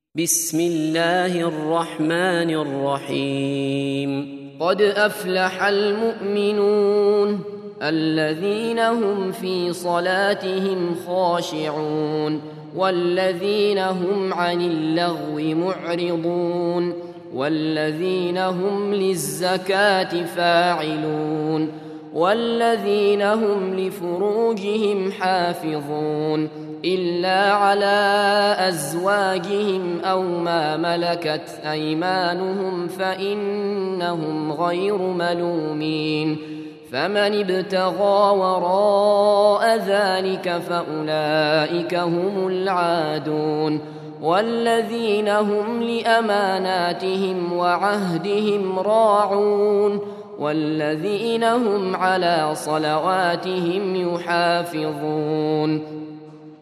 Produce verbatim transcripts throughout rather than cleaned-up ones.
بسم الله الرحمن الرحيم قد أفلح المؤمنون الذين هم في صلاتهم خاشعون والذين هم عن اللغو معرضون والذين هم للزكاة فاعلون والذين هم لفروجهم حافظون إلا على أزواجهم أو ما ملكت أيمانهم فإنهم غير ملومين فمن ابتغى وراء ذلك فأولئك هم العادون والذين هم لأماناتهم وعهدهم راعون والذين هم على صلواتهم يحافظون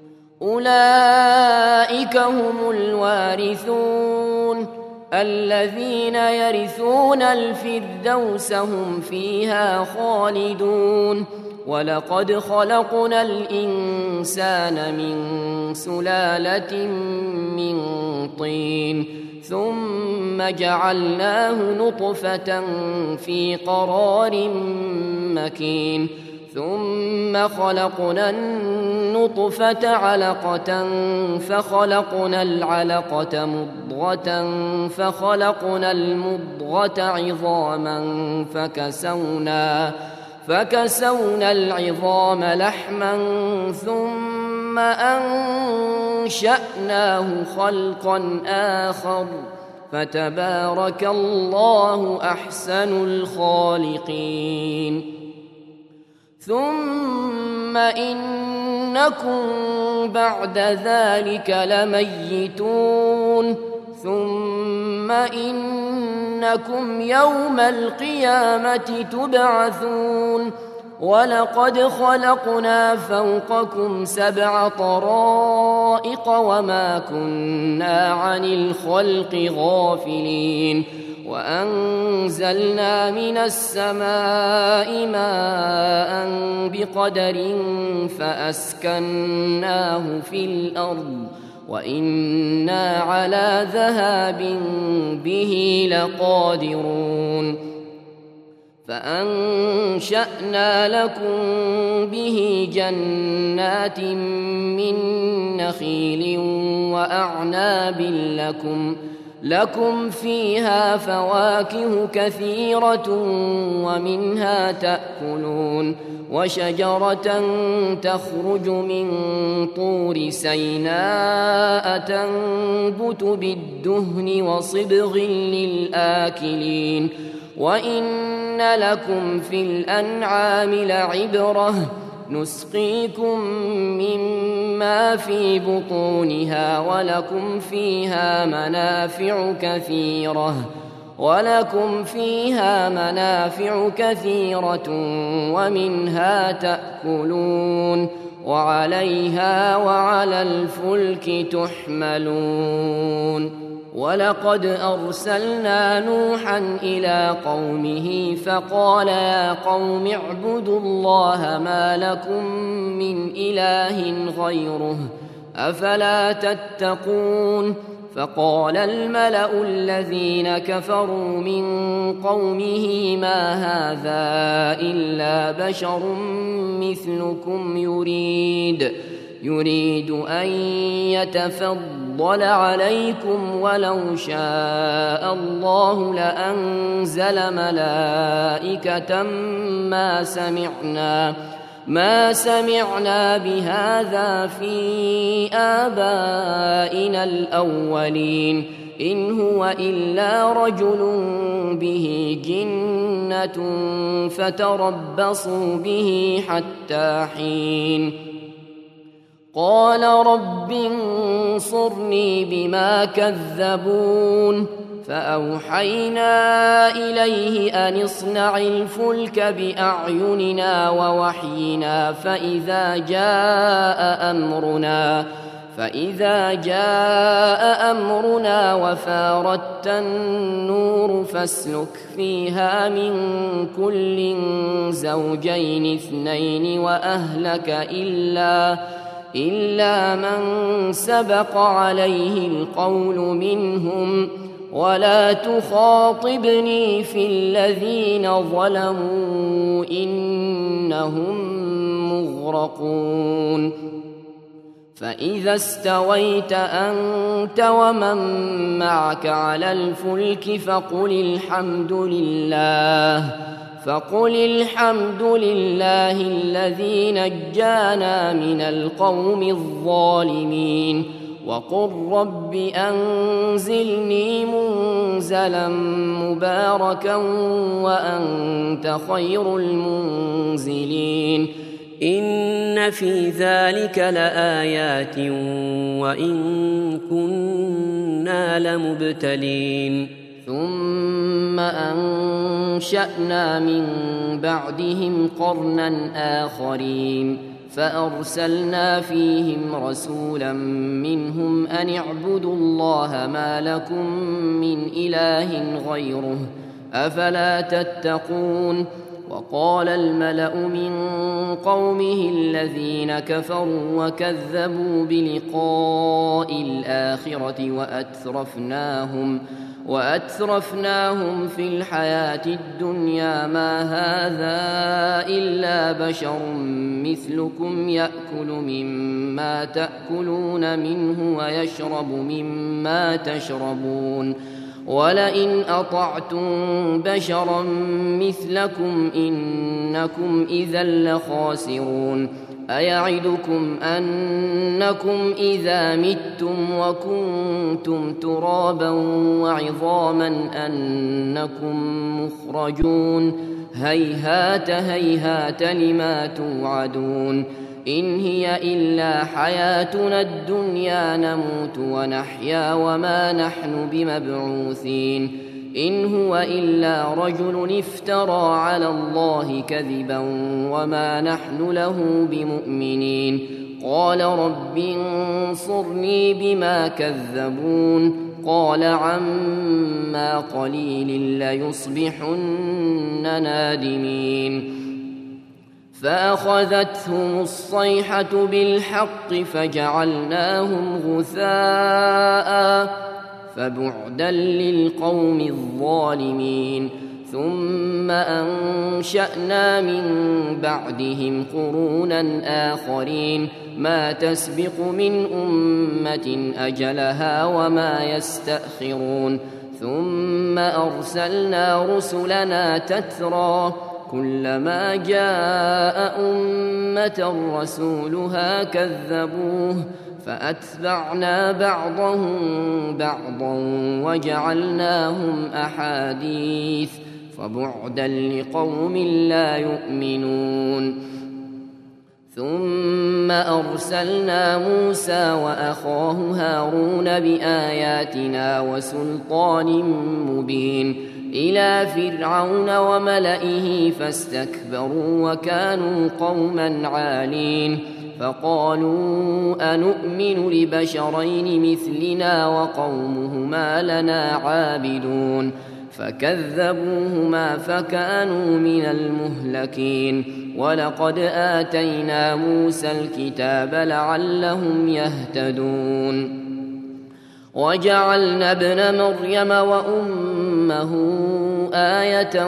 أولئك هم الوارثون الذين يرثون الفردوس هم فيها خالدون ولقد خلقنا الإنسان من سلالة من طين ثم جعلناه نطفة في قرار مكين ثم خلقنا النطفة علقة فخلقنا العلقة مضغة فخلقنا المضغة عظاما فكسونا فكسونا العظام لحما ثم أنشأناه خلقا آخر فتبارك الله أحسن الخالقين ثم إنكم بعد ذلك لميتون ثم إنكم يوم القيامة تبعثون ولقد خلقنا فوقكم سبع طرائق وما كنا عن الخلق غافلين وأنزلنا من السماء ماء بقدر فأسكناه في الأرض وإنا على ذهاب به لقادرون فأنشأنا لكم به جنات من نخيل وأعناب لكم لكم فيها فواكه كثيرة ومنها تأكلون وشجرة تخرج من طور سيناء تنبت بالدهن وصبغ للآكلين وإن لكم في الأنعام لعبرة نسقيكم مما في بطونها ولكم فيها منافع كثيرة ولكم فيها منافع كثيرة ومنها تأكلون وعليها وعلى الفلك تحملون ولقد أرسلنا نوحا إلى قومه فقال يا قوم اعبدوا الله ما لكم من إله غيره أفلا تتقون فقال الملأ الذين كفروا من قومه ما هذا إلا بشر مثلكم يريد يريد أن يتفضل عليكم ولو شاء الله لأنزل ملائكة ما سمعنا ما سمعنا بهذا في آبائنا الأولين إن هو إلا رجل به جنة فتربصوا به حتى حين قال رب انصرني بما كذبون فأوحينا إليه أن اصنع الفلك بأعيننا ووحينا فإذا جاء أمرنا فإذا جاء أمرنا وفارت النور فاسلك فيها من كل زوجين اثنين وأهلك إلا إلا من سبق عليه القول منهم ولا تخاطبني في الذين ظلموا إنهم مغرقون فإذا استويت أنت ومن معك على الفلك فقل الحمد لله فقل الحمد لله الذي نجانا من القوم الظالمين وقل رب أنزلني منزلا مباركا وأنت خير المنزلين إن في ذلك لآيات وإن كنا لمبتلين ثم أنشأنا من بعدهم قرنا آخرين فأرسلنا فيهم رسولا منهم أن اعبدوا الله ما لكم من إله غيره أفلا تتقون وقال الملأ من قومه الذين كفروا وكذبوا بلقاء الآخرة وأترفناهم وأترفناهم في الحياة الدنيا ما هذا إلا بشر مثلكم يأكل مما تأكلون منه ويشرب مما تشربون ولئن أطعتم بشرا مثلكم إنكم إذا لخاسرون أيعدكم أنكم إذا متم وكنتم ترابا وعظاما أنكم مخرجون هيهات هيهات لما توعدون إن هي إلا حياتنا الدنيا نموت ونحيا وما نحن بمبعوثين إن هو إلا رجل افترى على الله كذبا وما نحن له بمؤمنين قال رب انصرني بما كذبون قال عما قليل ليصبحن نادمين فأخذتهم الصيحة بالحق فجعلناهم غثاء فبعدا للقوم الظالمين ثم أنشأنا من بعدهم قرونا آخرين ما تسبق من أمة أجلها وما يستأخرون ثم أرسلنا رسلنا تترى كلما جاء أمة رسولها كذبوه فأتبعنا بعضهم بعضا وجعلناهم أحاديث فبعدا لقوم لا يؤمنون ثم أرسلنا موسى وأخاه هارون بآياتنا وسلطان مبين إلى فرعون وملئه فاستكبروا وكانوا قوما عالين فقالوا أنؤمن لبشرين مثلنا وقومهما لنا عابدون فكذبوهما فكانوا من المهلكين ولقد آتينا موسى الكتاب لعلهم يهتدون وجعلنا ابن مريم وأمه آية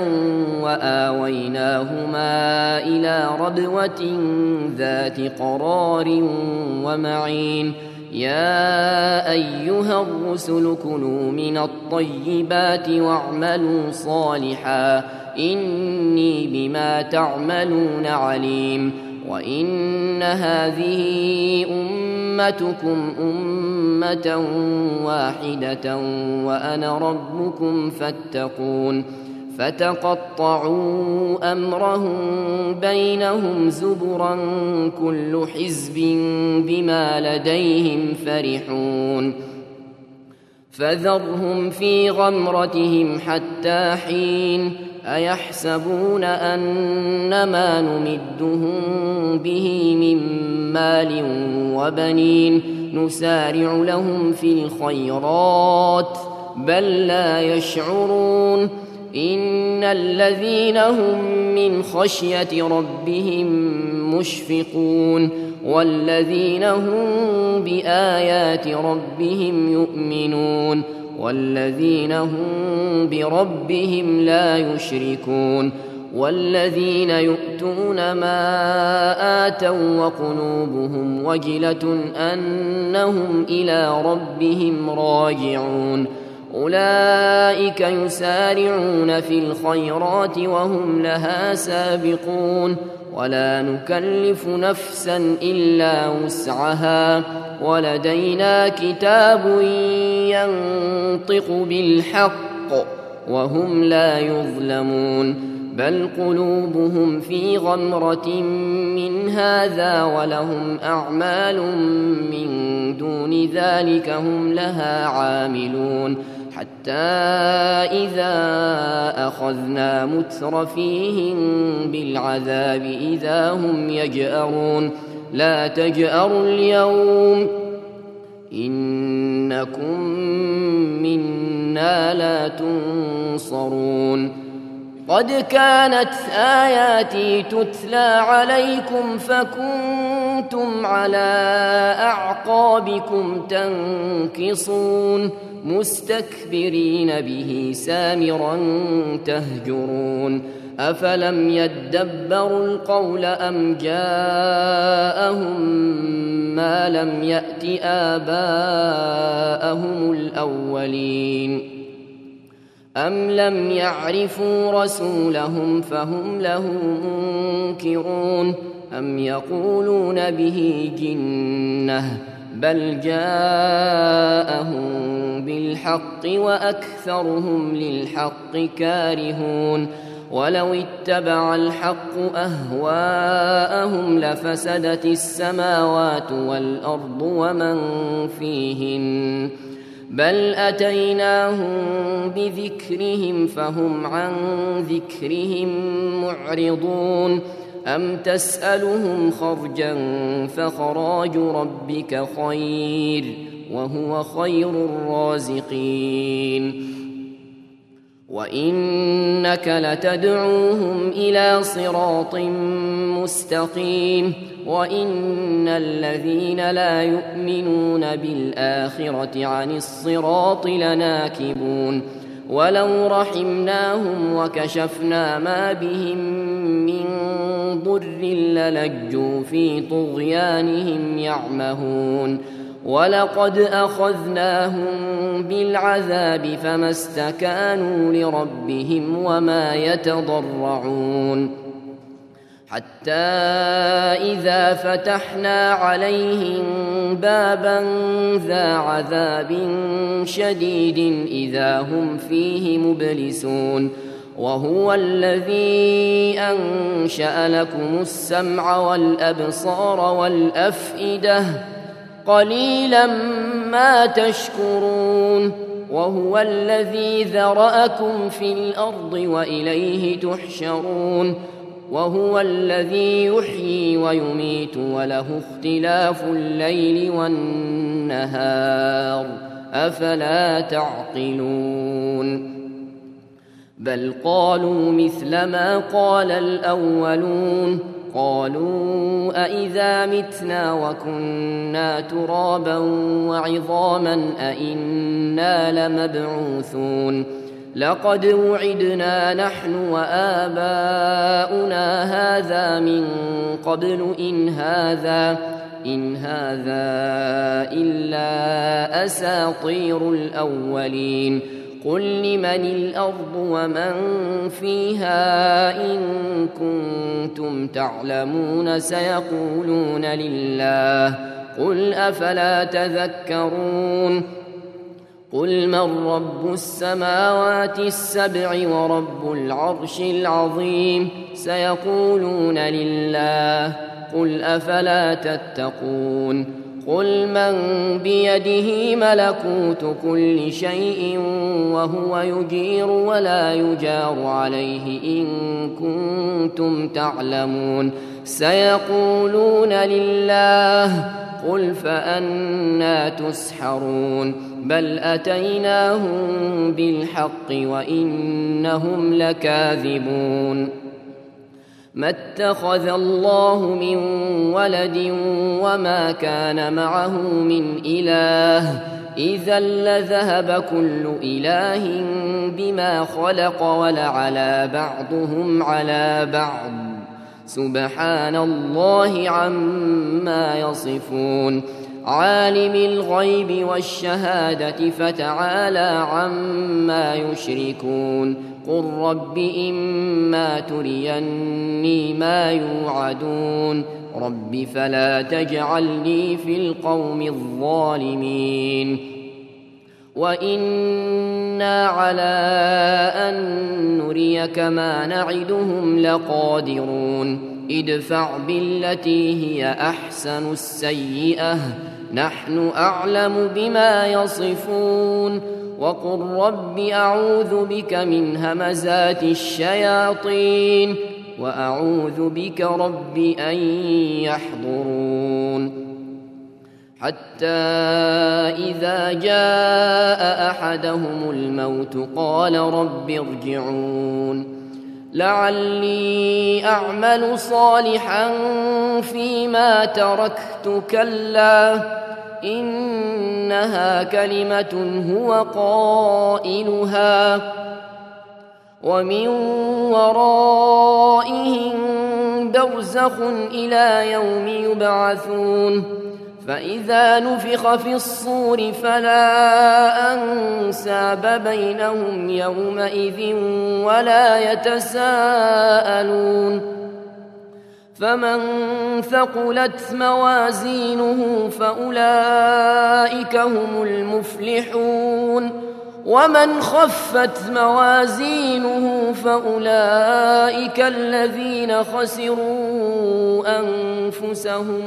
وآويناهما إلى ربوة ذات قرار ومعين يا أيها الرسل كلوا من الطيبات واعملوا صالحا إني بما تعملون عليم وإن هذه أمتكم أمة واحدة وأنا ربكم فاتقون فتقطعوا أمرهم بينهم زبرا كل حزب بما لديهم فرحون فذرهم في غمرتهم حتى حين أيحسبون أنما نمدهم به من مال وبنين نسارع لهم في الخيرات بل لا يشعرون إن الذين هم من خشية ربهم مشفقون والذين هم بآيات ربهم يؤمنون والذين هم بربهم لا يشركون والذين يؤتون ما آتوا وقلوبهم وجلة أنهم إلى ربهم راجعون أولئك يسارعون في الخيرات وهم لها سابقون ولا نكلف نفسا إلا وسعها ولدينا كتاب ينطق بالحق وهم لا يظلمون بل قلوبهم في غمرة من هذا ولهم أعمال من دون ذلك هم لها عاملون حتى إذا أخذنا مترفيهم بالعذاب إذا هم يجأرون لا تجأروا اليوم إنكم منا لا تنصرون قد كانت آياتي تتلى عليكم فكنتم على أعقابكم تنكصون مستكبرين به سامرا تهجرون أفلم يدبروا القول أم جاءهم ما لم يأت آباءهم الأولين أم لم يعرفوا رسولهم فهم له منكرون أم يقولون به جنة بل جاءهم بالحق وأكثرهم للحق كارهون ولو اتبع الحق أهواءهم لفسدت السماوات والأرض ومن فيهن بل أتيناهم بذكرهم فهم عن ذكرهم معرضون أم تسألهم خرجا فخراج ربك خير وهو خير الرازقين وإنك لتدعوهم إلى صراط مستقيم وإن الذين لا يؤمنون بالآخرة عن الصراط لناكبون ولو رحمناهم وكشفنا ما بهم من ضر للجوا في طغيانهم يعمهون ولقد أخذناهم بالعذاب فما استكانوا لربهم وما يتضرعون حتى إذا فتحنا عليهم بابا ذا عذاب شديد إذا هم فيه مبلسون وهو الذي أنشأ لكم السمع والأبصار والأفئدة قليلا ما تشكرون وهو الذي ذرأكم في الأرض وإليه تحشرون وهو الذي يحيي ويميت وله اختلاف الليل والنهار أفلا تعقلون بل قالوا مثل ما قال الأولون قالوا أإذا متنا وكنا ترابا وعظاما أإنا لمبعوثون لقد وعدنا نحن وآباؤنا هذا من قبل إن هذا إن هذا إلا أساطير الأولين قل لمن الأرض ومن فيها إن كنتم تعلمون سيقولون لله قل أفلا تذكرون قل من رب السماوات السبع ورب العرش العظيم سيقولون لله قل أفلا تتقون قل من بيده ملكوت كل شيء وهو يجير ولا يجار عليه إن كنتم تعلمون سيقولون لله قل فأنا تسحرون بل أتيناهم بالحق وإنهم لكاذبون ما اتخذ الله من ولد وما كان معه من إله إذا لذهب كل إله بما خلق ولعلى بعضهم على بعض سبحان الله عما يصفون عالم الغيب والشهادة فتعالى عما يشركون قل رب إما تريني ما يوعدون رب فلا تجعلني في القوم الظالمين وإنا على أن نريك ما نعدهم لقادرون ادفع بالتي هي أحسن السيئة نحن أعلم بما يصفون وقل رب أعوذ بك من همزات الشياطين وأعوذ بك رب أن يحضرون حتى إذا جاء أحدهم الموت قال رب ارجعون لعلي أعمل صالحا فيما تركت كلا إنها كلمة هو قائلها ومن ورائهم برزخ إلى يوم يبعثون فإذا نفخ في الصور فلا أنساب بينهم يومئذ ولا يتساءلون فمن ثقلت موازينه فأولئك هم المفلحون ومن خفت موازينه فأولئك الذين خسروا أنفسهم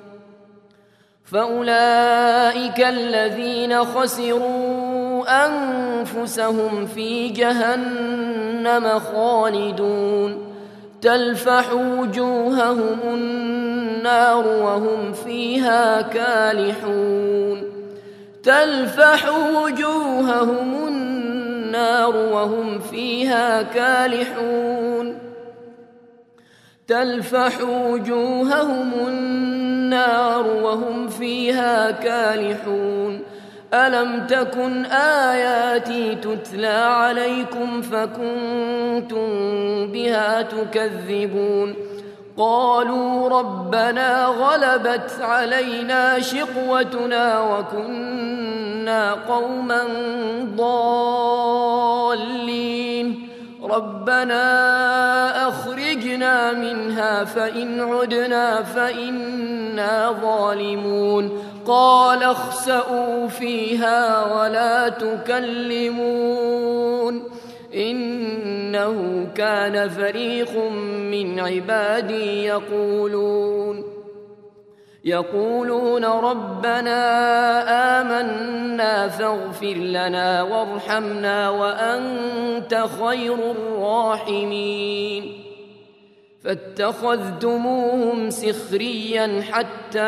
فأولئك الذين خسروا أنفسهم في جهنم خالدون تلفح وجوههم النار وهم فيها كالحون تلفح وجوههم النار وهم فيها كالحون تلفح وجوههم النار وهم فيها كالحون ألم تكن آياتي تتلى عليكم فكنتم بها تكذبون قالوا ربنا غلبت علينا شقوتنا وكنا قوما ضالين ربنا أخرجنا منها فإن عدنا فإنا ظالمون قال اخسئوا فيها ولا تكلمون إنه كان فريق من عبادي يقولون يقولون ربنا آمنا فاغفر لنا وارحمنا وأنت خير الراحمين فاتخذتموهم سخريا حتى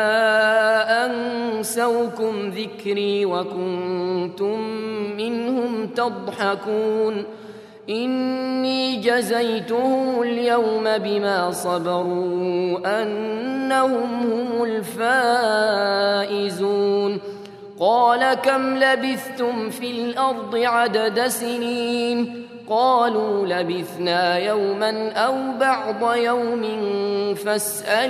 أنسوكم ذكري وكنتم منهم تضحكون إني جزيتهم اليوم بما صبروا أنهم هم الفائزون قال كم لبثتم في الأرض عدد سنين قالوا لبثنا يوما أو بعض يوم فاسأل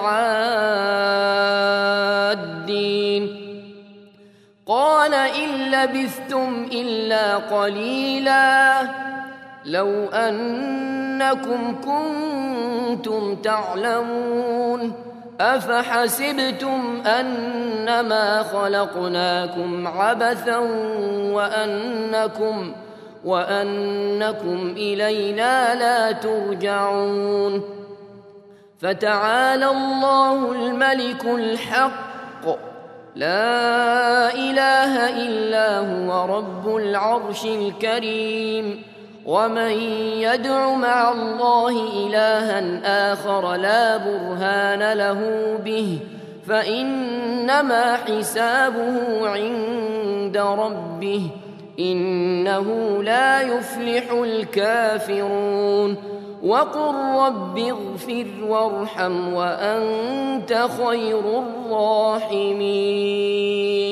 العادين قال إن لبثتم إلا قليلا لو أنكم كنتم تعلمون أفحسبتم أنما خلقناكم عبثا وأنكم وأنكم إلينا لا ترجعون فتعالى الله الملك الحق لا إله إلا هو رب العرش الكريم ومن يدع مع الله إلها آخر لا برهان له به فإنما حسابه عند ربه إنه لا يفلح الكافرون وقل رب اغفر وارحم وأنت خير الراحمين.